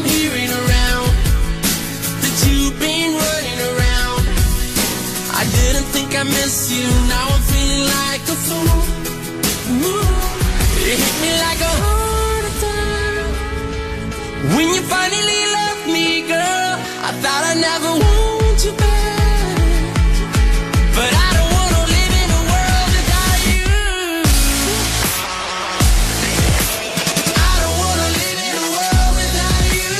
I'm hearing around that you've been running around. I didn't think I missed you, now I'm feeling like a fool. Ooh, it hit me like a heart attack when you finally left me, girl. I thought I'd never want you back, but I don't wanna live in a world without you. I don't wanna live in a world without you.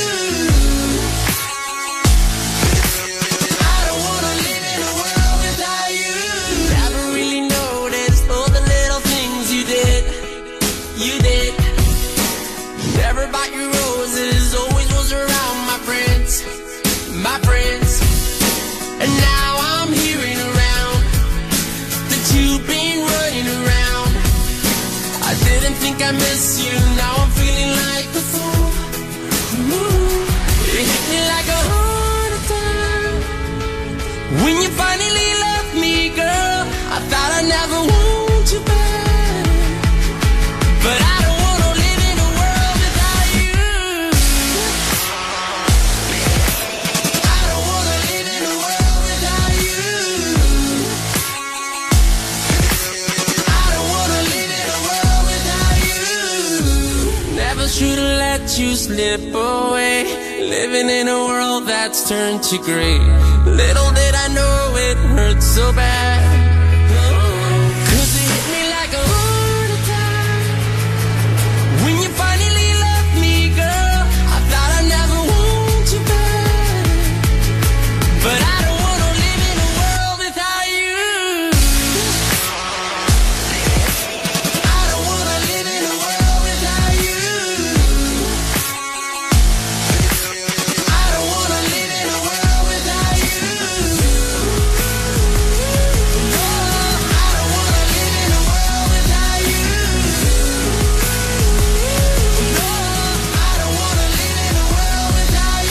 I don't wanna live in a world without you. Never really noticed all the little things you did. You did. Never bought you roses, always was around my friends. My friends. And now I'm hearing around that you've been running around. I didn't think I missed you, now I'm feeling like a fool. Ooh, it hit me like a heart attack when you finally left me, girl. I thought I'd never want you back, but I don't wanna live in a world without you. I don't wanna live in a world without you. I don't wanna live in a world without you. Never should've let you slip away, living in a world that's turned to gray. Little did I know it hurt so bad. 'Cause it hit me like a heart attack when you finally left me, girl. I thought I'd never want you back, but I don't wanna live in a world without you. I don't wanna live in a world without you. I don't wanna live in a world without you. No, I don't wanna live in a world without you. No, I don't wanna live in a world without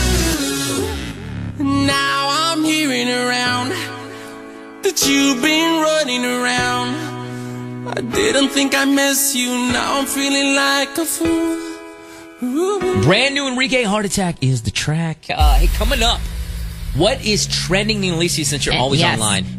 you. Now I'm hearing around that you've been running around. I didn't think I missed you, now I'm feeling like a fool. Ooh. Brand new Enrique, Heart Attack is the track. Hey, coming up, what is trending, Alicia, since you're always Yes. online?